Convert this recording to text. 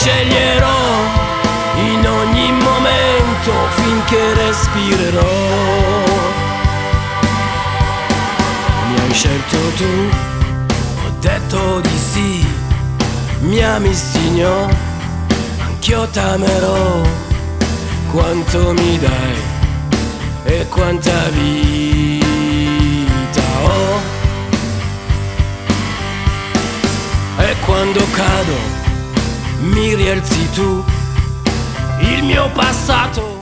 sceglierò in ogni momento finché respirerò. Mi hai scelto tu, ho detto di sì. Mi ami signor, anch'io t'amerò. Quanto mi dai e quanta vita ho. E quando cado mi rialzi tu, il mio passato